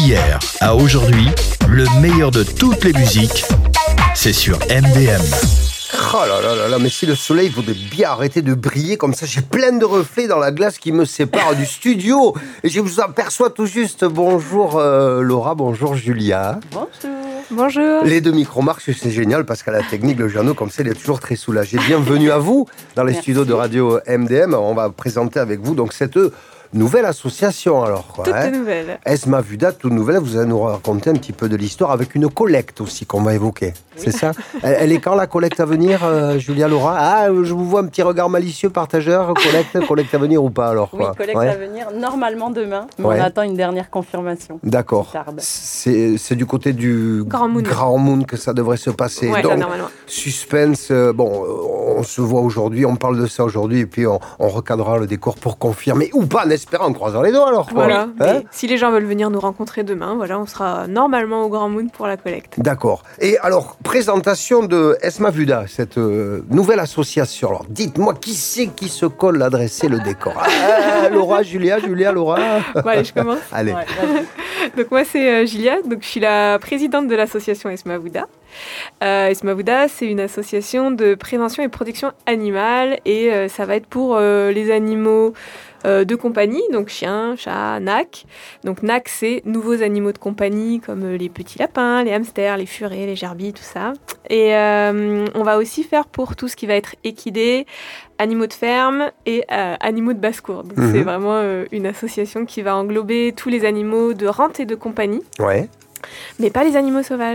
D'hier à aujourd'hui, le meilleur de toutes les musiques, c'est sur MDM. Oh là là là là, mais si le soleil voudrait bien arrêter de briller comme ça, j'ai plein de reflets dans la glace qui me séparent du studio. Et je vous aperçois tout juste. Bonjour Laura, bonjour Julia. Bonjour. Les deux micro-marques, c'est génial parce qu'à la technique, le Jeannot, comme ça, il est toujours très soulagé. Bienvenue à vous dans les studios de radio MDM. On va présenter avec vous donc cette nouvelle association alors. Quoi, toute nouvelle. Esma Vuda, toute nouvelle. Vous allez nous raconter un petit peu de l'histoire avec une collecte aussi qu'on va évoquer. Oui. C'est ça? Elle est quand la collecte à venir, Julia, Laura? Ah, je vous vois un petit regard malicieux partageur. Collecte à venir ou pas alors? Oui, collecte à venir normalement demain, mais on attend une dernière confirmation. D'accord. C'est du côté du Grand Moon que ça devrait se passer. Ouais, donc, normalement. Suspense. Bon, on se voit aujourd'hui, on parle de ça aujourd'hui, et puis on recadrera le décor pour confirmer ou pas, espérant en croisant les doigts alors. Voilà. Si les gens veulent venir nous rencontrer demain, voilà, on sera normalement au Grand Moon pour la collecte. D'accord. Et alors, présentation de Esma Vuda, cette nouvelle association. Alors, dites-moi qui c'est qui se colle à dresser le décor. Laura, Julia, Laura. Bon, allez, je commence. Allez. Ouais, donc moi c'est Julia, donc je suis la présidente de l'association Esma Vuda. Esma Vuda, c'est une association de prévention et protection animale et ça va être pour les animaux de compagnie, donc chiens, chats, nacs. Donc nacs, c'est nouveaux animaux de compagnie comme les petits lapins, les hamsters, les furets, les gerbilles, tout ça. Et on va aussi faire pour tout ce qui va être équidés, animaux de ferme et animaux de basse-cour. Donc c'est vraiment une association qui va englober tous les animaux de rente et de compagnie. Ouais. Mais pas les animaux sauvages.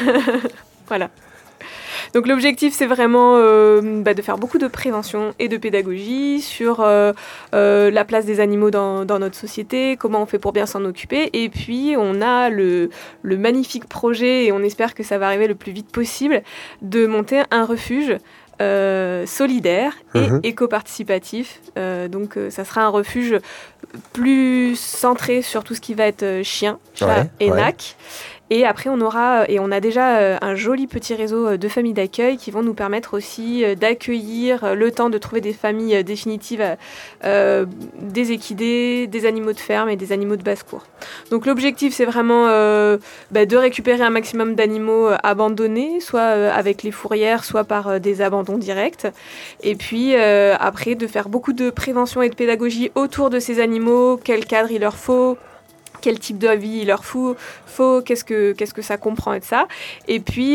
Voilà. Donc l'objectif, c'est vraiment de faire beaucoup de prévention et de pédagogie sur la place des animaux dans notre société, comment on fait pour bien s'en occuper. Et puis, on a le magnifique projet, et on espère que ça va arriver le plus vite possible, de monter un refuge solidaire et éco-participatif. Donc, ça sera un refuge plus centré sur tout ce qui va être chien, chat et nac. Et après, on a déjà un joli petit réseau de familles d'accueil qui vont nous permettre aussi d'accueillir le temps de trouver des familles définitives, des équidés, des animaux de ferme et des animaux de basse-cour. Donc l'objectif, c'est vraiment de récupérer un maximum d'animaux abandonnés, soit avec les fourrières, soit par des abandons directs. Et puis après, de faire beaucoup de prévention et de pédagogie autour de ces animaux, quel cadre il leur faut, quel type de vie il leur faut, qu'est-ce que ça comprend et de ça. Et puis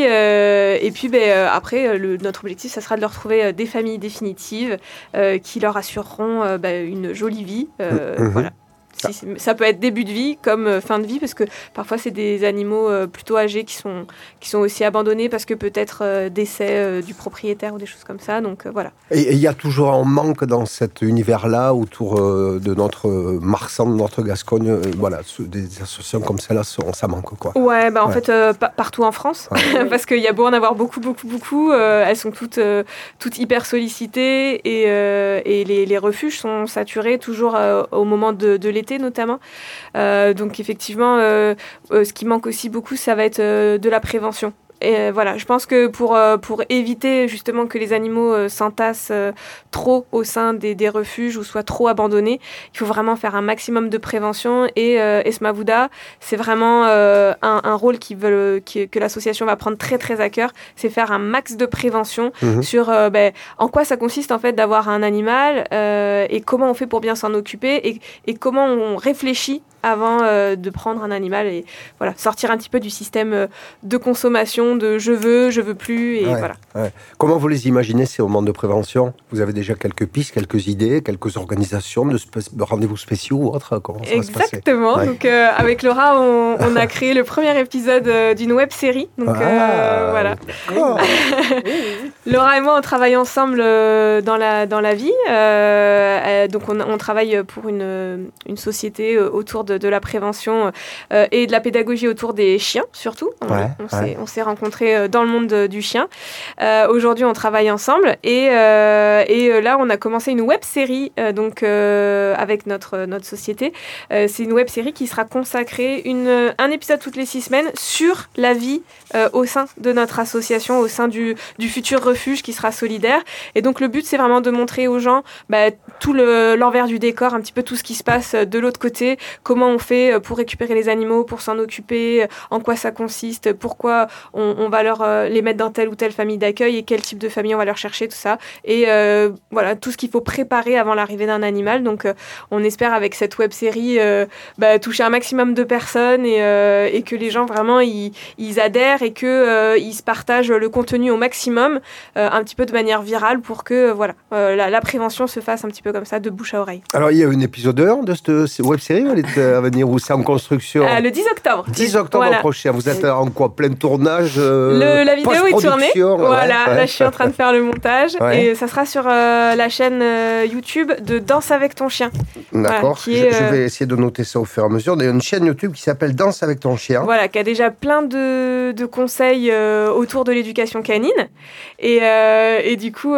après, notre objectif, ça sera de leur trouver des familles définitives qui leur assureront une jolie vie. Voilà. Ça peut être début de vie comme fin de vie, parce que parfois c'est des animaux plutôt âgés qui sont aussi abandonnés parce que peut-être décès du propriétaire ou des choses comme ça. Donc voilà. Et il y a toujours un manque dans cet univers-là autour de notre Marsan, de notre Gascogne. Voilà, des associations comme celle-là, ça manque quoi. Ouais, en fait partout en France, parce qu'il y a beau en avoir beaucoup, elles sont toutes hyper sollicitées et les refuges sont saturés toujours au moment de l'été notamment. Donc effectivement, ce qui manque aussi beaucoup, ça va être de la prévention. Et voilà, je pense que pour éviter justement que les animaux s'entassent trop au sein des refuges ou soient trop abandonnés, il faut vraiment faire un maximum de prévention. Et Esma Vuda, c'est vraiment un rôle que l'association va prendre très très à cœur, c'est faire un max de prévention sur en quoi ça consiste en fait d'avoir un animal et comment on fait pour bien s'en occuper et comment on réfléchit avant de prendre un animal et voilà, sortir un petit peu du système de consommation, de je veux plus et voilà. Ouais. Comment vous les imaginez ces moments de prévention? Vous avez déjà quelques pistes, quelques idées, quelques organisations de rendez-vous spéciaux ou autres? Comment ça va se passer? Exactement. Donc avec Laura, on a créé le premier épisode d'une web série. Donc voilà. Laura et moi, on travaille ensemble dans la vie. Donc on travaille pour une société autour de la prévention et de la pédagogie autour des chiens surtout. On s'est rencontrés rencontrés dans le monde du chien. Aujourd'hui, on travaille ensemble et là, on a commencé une web-série avec notre société. C'est une web-série qui sera consacrée un épisode toutes les 6 semaines sur la vie au sein de notre association, au sein du futur refuge qui sera solidaire. Et donc, le but, c'est vraiment de montrer aux gens tout l'envers du décor, un petit peu tout ce qui se passe de l'autre côté, comment on fait pour récupérer les animaux, pour s'en occuper, en quoi ça consiste, pourquoi on va les mettre dans telle ou telle famille d'accueil et quel type de famille on va leur chercher, tout ça. Et voilà, tout ce qu'il faut préparer avant l'arrivée d'un animal. Donc, on espère avec cette web-série toucher un maximum de personnes et que les gens vraiment ils adhèrent et qu'ils se partagent le contenu au maximum, un petit peu de manière virale pour que la prévention se fasse un petit peu comme ça, de bouche à oreille. Alors, il y a un épisode 1 de cette web-série, elle est à venir, ou c'est en construction? Le 10 octobre. 10 octobre prochain. Vous êtes en quoi? Plein tournage? La vidéo est tournée. Voilà, ouais. Là, je suis en train de faire le montage. Ouais. Et ça sera sur la chaîne YouTube de Danse avec ton chien. D'accord. Voilà, je vais essayer de noter ça au fur et à mesure. Il y a une chaîne YouTube qui s'appelle Danse avec ton chien. Voilà, qui a déjà plein de conseils autour de l'éducation canine. Et du coup,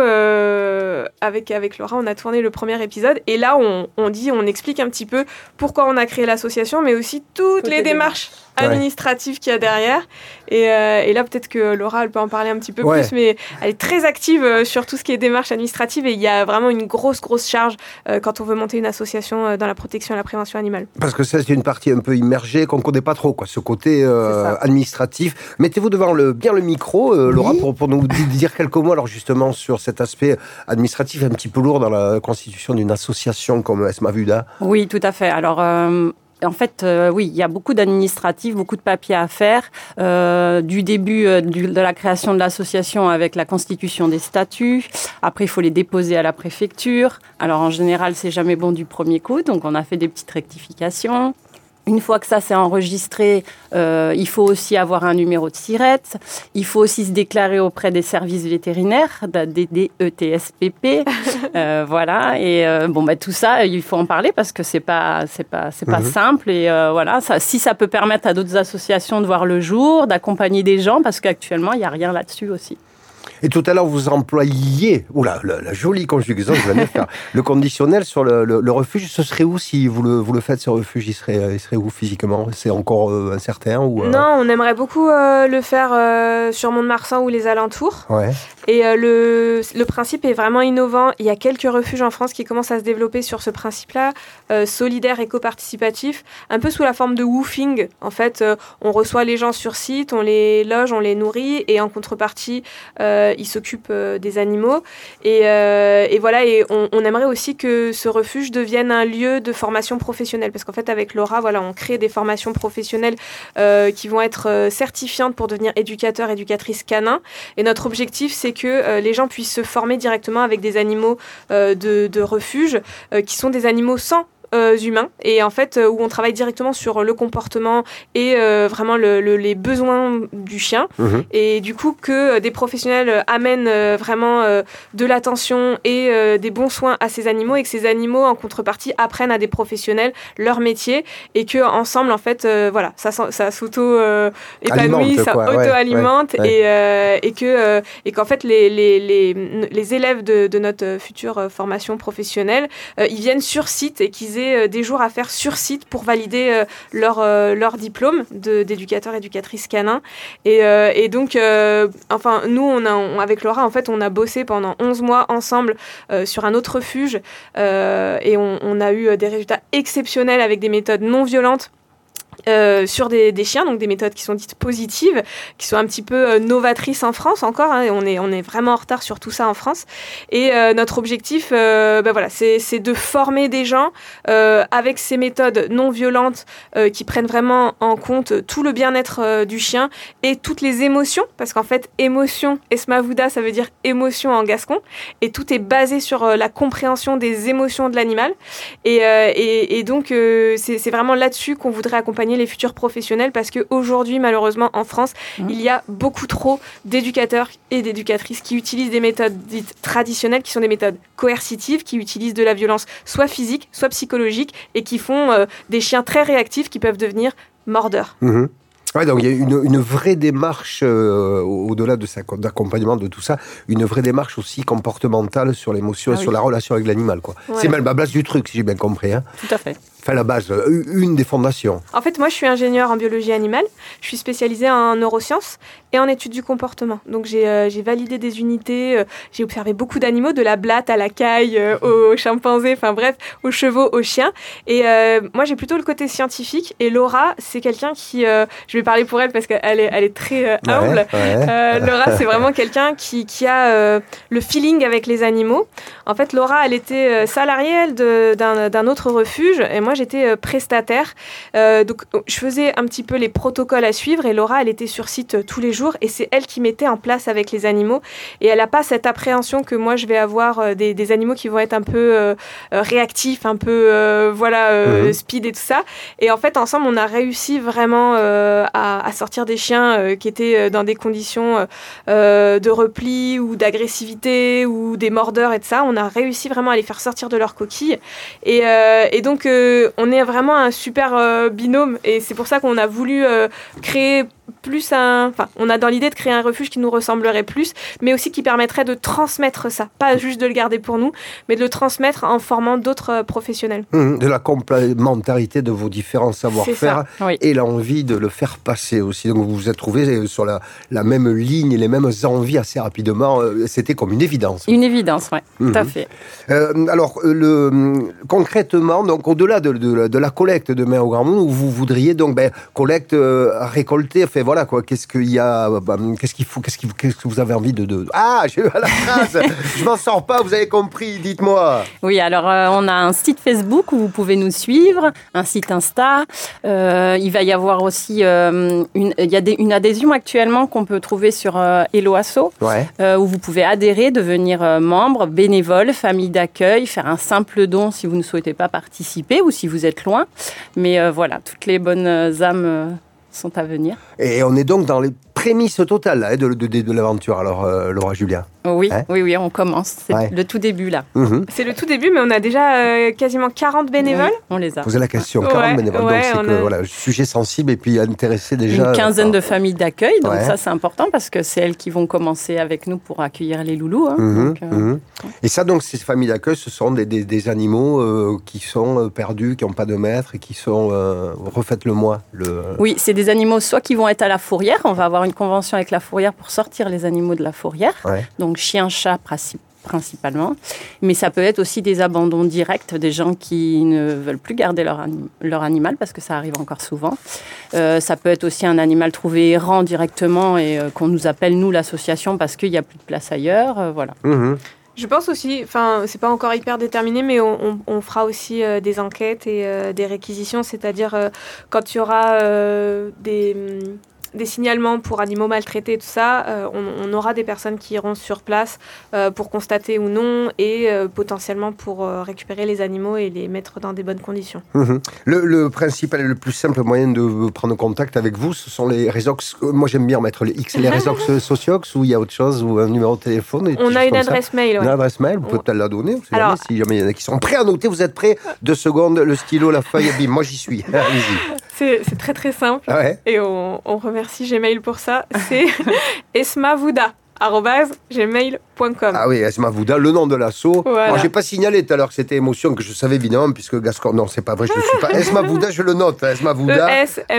avec Laura, on a tourné le premier épisode. Et là, on explique un petit peu pourquoi on a créé l'association, mais aussi toutes les démarches administratives qu'il y a derrière. Et là, peut-être que Laura, elle peut en parler un petit peu plus, mais elle est très active sur tout ce qui est démarches administratives et il y a vraiment une grosse charge quand on veut monter une association dans la protection et la prévention animale. Parce que ça, c'est une partie un peu immergée qu'on ne connaît pas trop, ce côté administratif. Mettez-vous devant bien le micro, Laura, pour nous dire quelques mots alors justement sur cet aspect administratif un petit peu lourd dans la constitution d'une association comme Esma Vuda. Oui, tout à fait. Alors... En fait, oui, il y a beaucoup d'administratifs, beaucoup de papiers à faire, du début de la création de l'association avec la constitution des statuts. Après, il faut les déposer à la préfecture. Alors, en général, c'est jamais bon du premier coup, donc on a fait des petites rectifications. Une fois que ça s'est enregistré, il faut aussi avoir un numéro de SIRET. Il faut aussi se déclarer auprès des services vétérinaires, des DETSPP. Voilà. Et tout ça, il faut en parler parce que c'est pas simple. Et voilà, si ça peut permettre à d'autres associations de voir le jour, d'accompagner des gens, parce qu'actuellement, il n'y a rien là-dessus aussi. Et tout à l'heure, vous employiez, la jolie conjugaison, je viens de faire, le conditionnel sur le refuge. Ce serait où si vous le faites, ce refuge? Il serait où physiquement? C'est encore incertain ou Non, on aimerait beaucoup le faire sur Mont-de-Marsan ou les alentours. Ouais. Et le principe est vraiment innovant. Il y a quelques refuges en France qui commencent à se développer sur ce principe-là, solidaire, éco-participatif, un peu sous la forme de woofing. En fait, on reçoit les gens sur site, on les loge, on les nourrit et en contrepartie, ils s'occupent des animaux. Et voilà, et on aimerait aussi que ce refuge devienne un lieu de formation professionnelle. Parce qu'en fait, avec Laura, on crée des formations professionnelles qui vont être certifiantes pour devenir éducateurs, éducatrices canins. Et notre objectif, c'est que les gens puissent se former directement avec des animaux de refuge qui sont des animaux sans humains et en fait où on travaille directement sur le comportement et vraiment les besoins du chien et du coup que des professionnels amènent vraiment de l'attention et des bons soins à ces animaux et que ces animaux en contrepartie apprennent à des professionnels leur métier et que ensemble en fait ça s'auto épanouit, ça auto-alimente et qu'en fait les élèves de notre future formation professionnelle ils viennent sur site et qu'ils aient des jours à faire sur site pour valider leur diplôme d'éducateur, éducatrice canin. Et donc, nous, avec Laura, en fait, on a bossé pendant 11 mois ensemble sur un autre refuge et on a eu des résultats exceptionnels avec des méthodes non violentes. Sur des chiens, donc des méthodes qui sont dites positives, qui sont un petit peu novatrices en France encore, hein, on est vraiment en retard sur tout ça en France. Et notre objectif, c'est de former des gens avec ces méthodes non violentes qui prennent vraiment en compte tout le bien-être du chien et toutes les émotions, parce qu'en fait, émotion, Esma Vuda, ça veut dire émotion en gascon, et tout est basé sur la compréhension des émotions de l'animal. Et donc, c'est vraiment là-dessus qu'on voudrait accompagner les futurs professionnels parce qu'aujourd'hui, malheureusement, en France, il y a beaucoup trop d'éducateurs et d'éducatrices qui utilisent des méthodes dites traditionnelles, qui sont des méthodes coercitives, qui utilisent de la violence soit physique, soit psychologique et qui font des chiens très réactifs qui peuvent devenir mordeurs. Ouais, donc il y a une vraie démarche, au-delà de d'accompagnement de tout ça, une vraie démarche aussi comportementale sur l'émotion, sur la relation avec l'animal, quoi. Ouais. C'est même la base du truc, si j'ai bien compris. Hein. Tout à fait. Enfin, la base, une des fondations. En fait, moi, je suis ingénieure en biologie animale. Je suis spécialisée en neurosciences et en études du comportement. Donc, j'ai validé des unités. J'ai observé beaucoup d'animaux, de la blatte à la caille, aux chimpanzés, enfin bref, aux chevaux, aux chiens. Et moi, j'ai plutôt le côté scientifique. Et Laura, c'est quelqu'un qui... je vais parler pour elle parce qu'elle est très humble. Ouais. Laura, c'est vraiment quelqu'un qui a le feeling avec les animaux. En fait, Laura, elle était salariée d'un autre refuge. Et moi, j'étais prestataire. Donc, je faisais un petit peu les protocoles à suivre. Et Laura, elle était sur site tous les jours. Et c'est elle qui mettait en place avec les animaux. Et elle n'a pas cette appréhension que moi, je vais avoir des animaux qui vont être un peu réactifs, un peu speed et tout ça. Et en fait, ensemble, on a réussi vraiment à sortir des chiens qui étaient dans des conditions de repli ou d'agressivité ou des mordeurs et tout ça. On a réussi vraiment à les faire sortir de leur coquille. Et donc, on est vraiment un super binôme. Et c'est pour ça qu'on a voulu créer plus on a dans l'idée de créer un refuge qui nous ressemblerait plus, mais aussi qui permettrait de transmettre ça, pas juste de le garder pour nous, mais de le transmettre en formant d'autres professionnels. De la complémentarité de vos différents savoir-faire oui. Et l'envie de le faire passer aussi. Donc vous vous êtes trouvés sur la même ligne et les mêmes envies assez rapidement. C'était comme une évidence. Une évidence, oui, tout à fait. Alors, concrètement, donc au-delà de la collecte de Mains au Grand Monde, vous voudriez donc collecte, récolter, enfin voilà quoi. Qu'est-ce qu'il y a, qu'est-ce qu'il faut, qu'est-ce que vous avez envie de... Ah, j'ai eu la phrase. Je m'en sors pas. Vous avez compris. Dites-moi. Oui, alors on a un site Facebook où vous pouvez nous suivre, un site Insta. Il va y avoir aussi une adhésion actuellement qu'on peut trouver sur Hello Asso, où vous pouvez adhérer, devenir membre, bénévole, famille d'accueil, faire un simple don si vous ne souhaitez pas participer ou si vous êtes loin. Mais voilà, toutes les bonnes âmes sont à venir. Et on est donc dans les prémices totales là, de l'aventure, alors Laura Julien. Oui, oui, on commence. C'est le tout début, là. C'est le tout début, mais on a déjà quasiment 40 bénévoles. Oui, on les a. Posez la question, 40 bénévoles. Donc, c'est que, sujet sensible et puis intéressé déjà. Une quinzaine de familles d'accueil. Donc, ça, c'est important parce que c'est elles qui vont commencer avec nous pour accueillir les loulous. Hein, Et ça, donc, ces familles d'accueil, ce sont des animaux qui sont perdus, qui n'ont pas de maître et qui sont... refaites-le-moi. Oui, c'est des animaux soit qui vont être à la fourrière. On va avoir une convention avec la fourrière pour sortir les animaux de la fourrière. Donc, chien, chat, principalement. Mais ça peut être aussi des abandons directs, des gens qui ne veulent plus garder leur animal, parce que ça arrive encore souvent. Ça peut être aussi un animal trouvé errant directement et qu'on nous appelle, nous, l'association, parce qu'il n'y a plus de place ailleurs. Voilà. Je pense aussi, c'est pas encore hyper déterminé, mais on fera aussi des enquêtes et des réquisitions, c'est-à-dire quand il y aura des signalements pour animaux maltraités et tout ça, on aura des personnes qui iront sur place pour constater ou non et potentiellement pour récupérer les animaux et les mettre dans des bonnes conditions. Le principal et le plus simple moyen de prendre contact avec vous, ce sont les réseaux. Moi, j'aime bien mettre les X, les réseaux sociaux, ou il y a autre chose, ou un numéro de téléphone. On a une adresse mail. Une adresse mail, vous pouvez peut-être la donner. Alors, si jamais il y en a qui sont prêts à noter, vous êtes prêts 2 secondes, le stylo, la feuille, bim, moi j'y suis. Allez-y. C'est très très simple et on remercie Gmail pour ça. C'est esmavouda@gmail.com. Ah oui, Esmavouda, le nom de l'asso. Voilà. Moi, j'ai pas signalé tout à l'heure que c'était émotion, que je savais évidemment, puisque Gascon... Non, c'est pas vrai, je ne suis pas. Esmavouda, je le note. Esmavouda.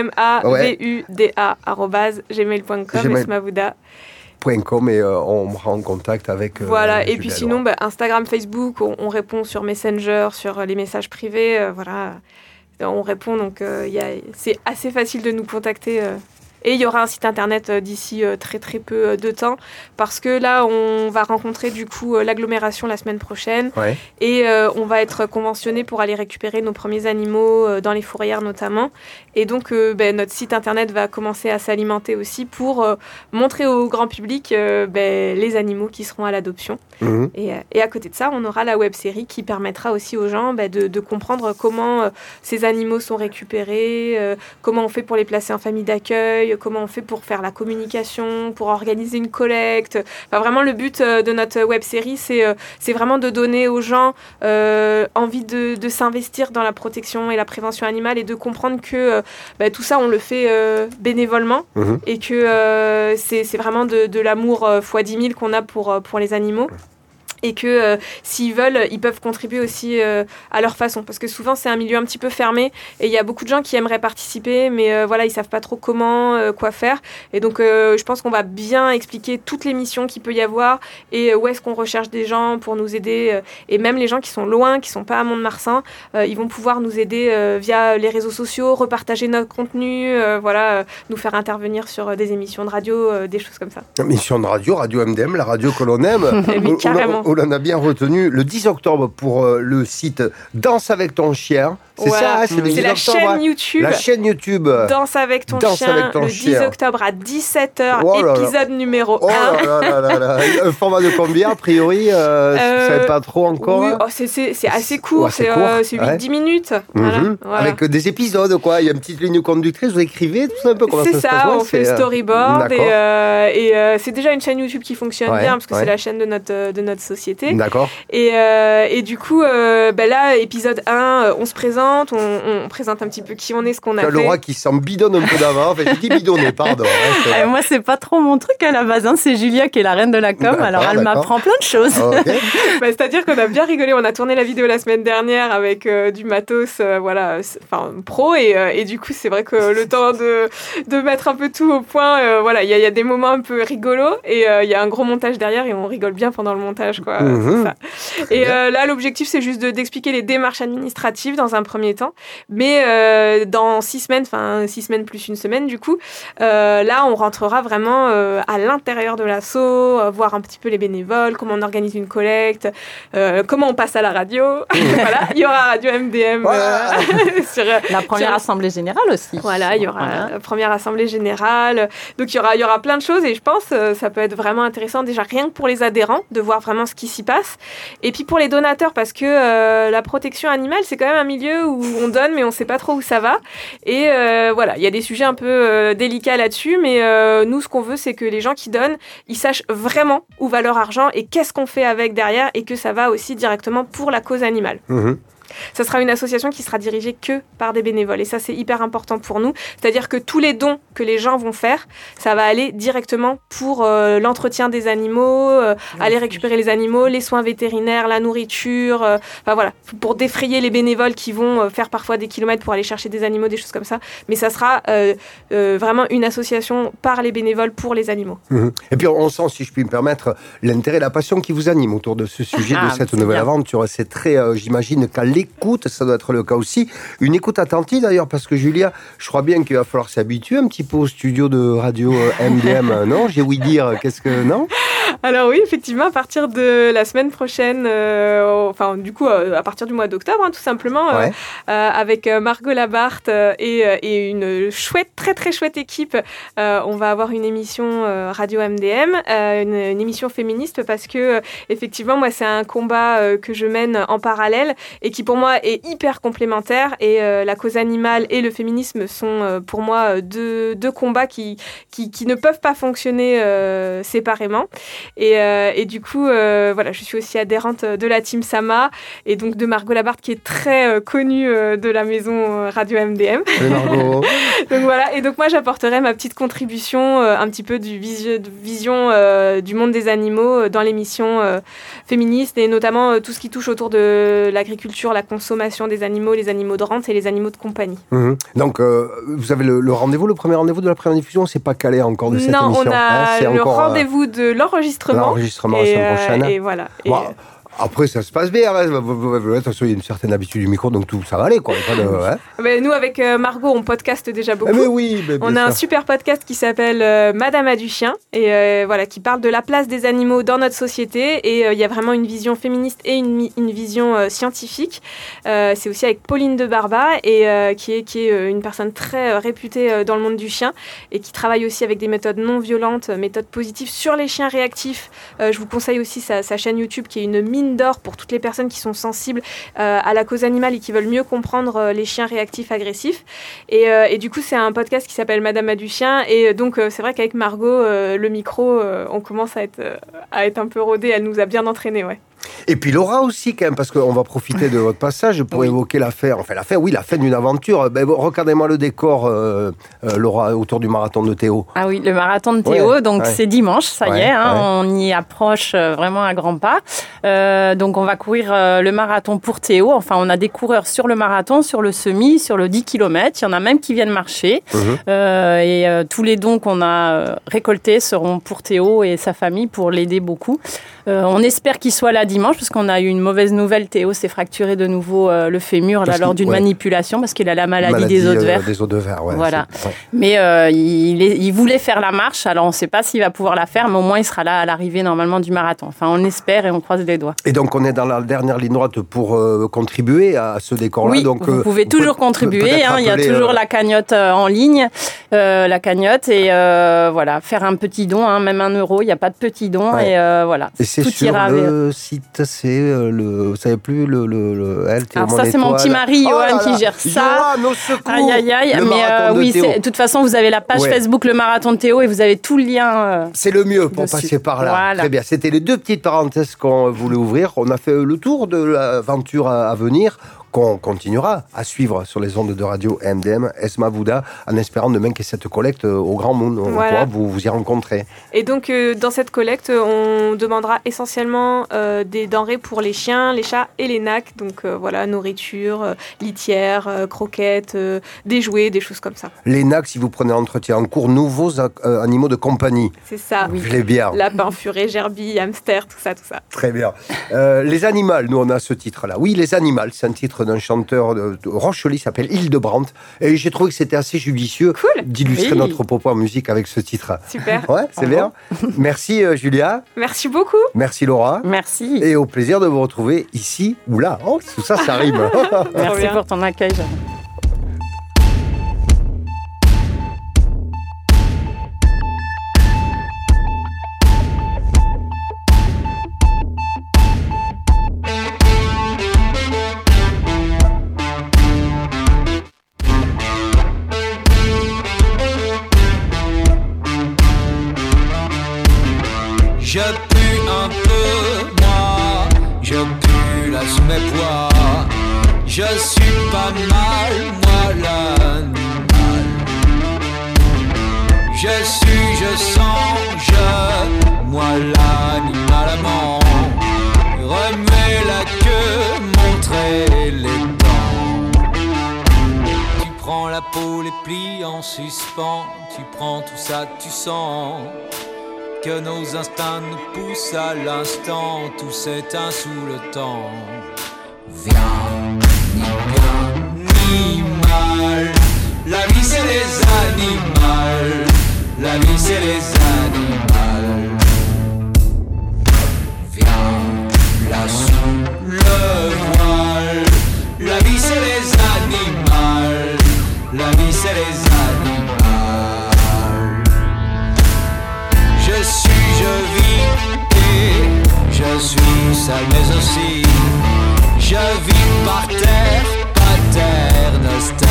esmavouda@gmail.com. Esmavouda.com et on me rend en contact avec... Voilà, et puis sinon, Instagram, Facebook, on répond sur Messenger, sur les messages privés, on répond, donc c'est assez facile de nous contacter. Et il y aura un site internet d'ici très très peu de temps, parce que là on va rencontrer du coup l'agglomération la semaine prochaine et on va être conventionné pour aller récupérer nos premiers animaux dans les fourrières notamment, et donc notre site internet va commencer à s'alimenter aussi pour montrer au grand public les animaux qui seront à l'adoption. Et à côté de ça, on aura la web-série qui permettra aussi aux gens de comprendre comment ces animaux sont récupérés, comment on fait pour les placer en famille d'accueil, comment on fait pour faire la communication, pour organiser une collecte. Enfin, vraiment, le but de notre web-série, c'est vraiment de donner aux gens envie de s'investir dans la protection et la prévention animale, et de comprendre que tout ça, on le fait bénévolement et que c'est vraiment de l'amour fois 10 000 qu'on a pour les animaux. Et que s'ils veulent, ils peuvent contribuer aussi à leur façon. Parce que souvent, c'est un milieu un petit peu fermé et il y a beaucoup de gens qui aimeraient participer, mais voilà, ils ne savent pas trop comment, quoi faire. Et donc, je pense qu'on va bien expliquer toutes les missions qu'il peut y avoir et où est-ce qu'on recherche des gens pour nous aider. Et même les gens qui sont loin, qui ne sont pas à Mont-de-Marsan, ils vont pouvoir nous aider via les réseaux sociaux, repartager notre contenu, nous faire intervenir sur des émissions de radio, des choses comme ça. Émission de radio, Radio MDM, la radio que l'on aime. Oui, carrément. On en a bien retenu le 10 octobre pour le site Danse avec ton chien. C'est ça, c'est le 10 la octobre. Chaîne YouTube. La chaîne YouTube. Danse avec ton chien, le 10 octobre à 17h, épisode numéro 1. Oh là là là. Un format de combien, a priori vous ne savez pas trop encore? Oui, c'est assez court, c'est 8-10 minutes. Voilà. Avec des épisodes, quoi. Il y a une petite ligne conductrice, vous écrivez, tout ça un peu comment ça se passe. C'est ça, on fait storyboard et c'est déjà une chaîne YouTube qui fonctionne bien parce que c'est la chaîne de notre société. D'accord. Et du coup, là, épisode 1, on se présente, on présente un petit peu qui on est, ce qu'on a fait. Laura qui s'en bidonne un peu d'avant. Enfin, je dis bidonner, pardon. Moi, c'est pas trop mon truc à la base. C'est Julia qui est la reine de la com. Alors, elle m'apprend plein de choses. Okay. C'est-à-dire qu'on a bien rigolé. On a tourné la vidéo la semaine dernière avec du matos pro. Et du coup, c'est vrai que le temps de mettre un peu tout au point, il y a des moments un peu rigolos. Et il y a un gros montage derrière et on rigole bien pendant le montage, quoi. C'est ça. Et là, l'objectif, c'est juste d'expliquer les démarches administratives dans un premier temps. Mais dans 6 semaines, 6 semaines plus une semaine, du coup, là, on rentrera vraiment à l'intérieur de l'asso, voir un petit peu les bénévoles, comment on organise une collecte, comment on passe à la radio. Voilà, il y aura Radio MDM sur la première assemblée générale aussi. Voilà, il y aura la première assemblée générale. Donc, il y aura plein de choses et je pense ça peut être vraiment intéressant déjà rien que pour les adhérents de voir vraiment ce qui s'y passe. Et puis pour les donateurs parce que la protection animale, c'est quand même un milieu où on donne mais on ne sait pas trop où ça va. Et il y a des sujets un peu délicats là-dessus, mais nous, ce qu'on veut, c'est que les gens qui donnent, ils sachent vraiment où va leur argent et qu'est-ce qu'on fait avec derrière et que ça va aussi directement pour la cause animale. Ça sera une association qui sera dirigée que par des bénévoles. Et ça, c'est hyper important pour nous. C'est-à-dire que tous les dons que les gens vont faire, ça va aller directement pour l'entretien des animaux, aller récupérer les animaux, les soins vétérinaires, la nourriture, pour défrayer les bénévoles qui vont faire parfois des kilomètres pour aller chercher des animaux, des choses comme ça. Mais ça sera vraiment une association par les bénévoles pour les animaux. Et puis on sent, si je puis me permettre, l'intérêt et la passion qui vous anime autour de ce sujet, de cette nouvelle aventure. C'est très, j'imagine, qu'à l'écoute, ça doit être le cas aussi. Une écoute attentive d'ailleurs, parce que Julia, je crois bien qu'il va falloir s'habituer un petit peu au studio de radio MDM, non? J'ai ouï dire, non? Alors oui, effectivement, à partir de la semaine prochaine, à partir du mois d'octobre, tout simplement, avec Margot Labarthe et une chouette, très très chouette équipe, on va avoir une émission Radio MDM, une émission féministe, parce que effectivement, moi, c'est un combat que je mène en parallèle et qui pour moi est hyper complémentaire. Et la cause animale et le féminisme sont pour moi deux combats qui ne peuvent pas fonctionner séparément. Et du coup, je suis aussi adhérente de la Team Sama et donc de Margot Labarthe qui est très connue de la maison Radio MDM. Et Margot. Donc voilà, et donc moi j'apporterai ma petite contribution un petit peu du vision du monde des animaux dans l'émission féministe et notamment tout ce qui touche autour de l'agriculture, la consommation des animaux, les animaux de rente et les animaux de compagnie. Donc vous avez le rendez-vous, le premier rendez-vous de la première diffusion, c'est pas calé encore de cette émission. Non, on a le rendez-vous de l'enregistrement. L'enregistrement la semaine prochaine. Et voilà. Après, ça se passe bien. De toute façon, il y a une certaine habitude du micro, donc tout ça va aller, quoi. Mais nous, avec Margot, on podcaste déjà beaucoup. Mais oui, on a un super podcast qui s'appelle Madame a du chien, et qui parle de la place des animaux dans notre société. Et il y a vraiment une vision féministe et une vision scientifique. C'est aussi avec Pauline de Barba, et qui est une personne très réputée dans le monde du chien, et qui travaille aussi avec des méthodes non violentes, méthodes positives sur les chiens réactifs. Je vous conseille aussi sa chaîne YouTube, qui est une mine d'or pour toutes les personnes qui sont sensibles à la cause animale et qui veulent mieux comprendre les chiens réactifs, agressifs. Et du coup, c'est un podcast qui s'appelle Madame a du chien. Et donc, c'est vrai qu'avec Margot, le micro, on commence à être un peu rodé. Elle nous a bien entraînés, ouais. Et puis Laura aussi, quand même, parce qu'on va profiter de votre passage pour évoquer l'affaire. Enfin, la fin d'une aventure. Regardez-moi le décor, Laura, autour du marathon de Théo. Ah oui, le marathon de Théo, c'est dimanche, ça y est, on y approche vraiment à grands pas. Donc on va courir le marathon pour Théo. Enfin, on a des coureurs sur le marathon, sur le semi, sur le 10 km. Il y en a même qui viennent marcher. Tous les dons qu'on a récoltés seront pour Théo et sa famille pour l'aider beaucoup. On espère qu'il soit là dimanche parce qu'on a eu une mauvaise nouvelle. Théo s'est fracturé de nouveau le fémur lors d'une manipulation parce qu'il a la maladie des os de verre. Des os de verre, voilà. Mais il voulait faire la marche. Alors on ne sait pas s'il va pouvoir la faire, mais au moins il sera là à l'arrivée normalement du marathon. Enfin, on espère et on croise les doigts. Et donc on est dans la dernière ligne droite pour contribuer à ce décor-là. Oui, donc, vous pouvez toujours contribuer. Il y a toujours la cagnotte en ligne, la cagnotte et voilà, faire un petit don, même 1 euro. Il n'y a pas de petit don et voilà. Et c'est tout sur le site, c'est vous savez plus alors ça c'est mon petit mari Johan qui gère ça. Johan, au secours. Aïe. Mais de toute façon vous avez la page Facebook Le Marathon de Théo et vous avez tout le lien. C'est le mieux pour passer par là. Voilà. Très bien. C'était les 2 petites parenthèses qu'on voulait ouvrir. On a fait le tour de l'aventure à venir, qu'on continuera à suivre sur les ondes de radio MDM, Esma Bouddha, en espérant demain qu'il y ait cette collecte au Grand Monde. On pourra vous y rencontrer. Et donc, dans cette collecte, on demandera essentiellement des denrées pour les chiens, les chats et les nacs. Donc, nourriture, litière, croquettes, des jouets, des choses comme ça. Les nacs, si vous prenez l'entretien en cours, nouveaux animaux de compagnie. C'est ça. Oui. Je bien. Lapin, furet, gerbille, hamster, tout ça. Très bien. Les animaux, nous, on a ce titre-là. Oui, les animaux, c'est un titre d'un chanteur de Rochely qui s'appelle Hildebrandt. Et j'ai trouvé que c'était assez judicieux d'illustrer notre propos en musique avec ce titre. Super. Ouais, c'est bien. Merci Julia. Merci beaucoup. Merci Laura. Merci. Et au plaisir de vous retrouver ici ou là. Oh, tout ça, ça rime. Merci pour ton accueil. Je pue un peu, moi, je pue là sous mes poids. Je suis pas mal, moi l'animal. Je sens, moi l'animal amant. Remuer la queue, montrer les dents. Tu prends la peau, les plis en suspens. Tu prends tout ça, tu sens que nos instincts nous poussent à l'instant, tout s'éteint sous le temps. Viens, ni bien, ni mal. La vie c'est les animaux. La vie c'est les animaux. Viens, là sous le voile. La vie c'est les animaux. La vie c'est les animaux. Je vis et je suis sale mais aussi je vis par terre, paternostère.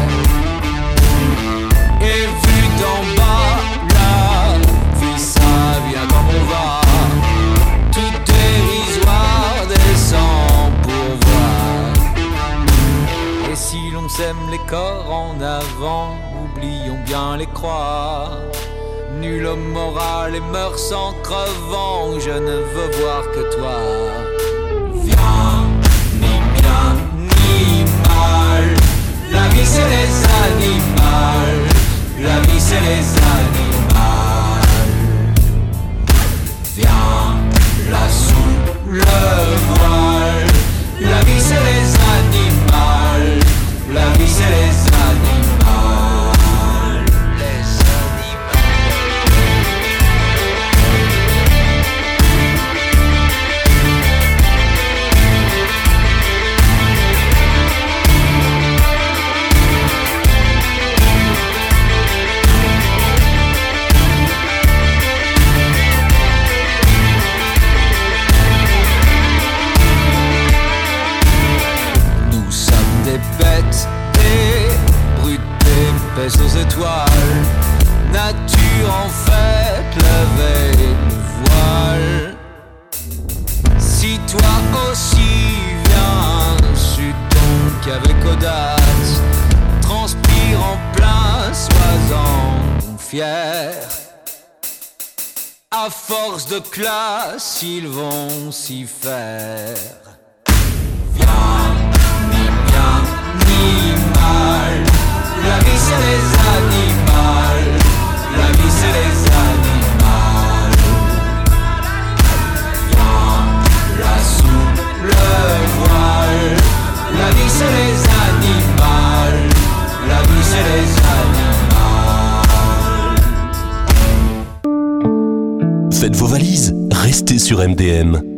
Et vu d'en bas, la vie ça vient comme on va. Tout dérisoire descend pour voir. Et si l'on sème les corps en avant, oublions bien les croix. Nul homme moral et mœurs en crevant, je ne veux voir que toi. Viens, ni bien, ni mal. La vie c'est les animaux. La vie c'est les animaux. Viens, là sous le voile. La vie c'est les animaux. La vie c'est les animaux. Aux étoiles, nature en fait levait le voile. Si Toi aussi viens, suis donc avec audace, transpire en plein, sois-en fier. À force de classe, ils vont s'y faire. Viens, ni bien, ni mal. La vie c'est les animaux. La vie c'est les animaux. Viens, là sous le voile. La vie c'est les animaux. La vie c'est les animaux. Faites vos valises, restez sur MDM.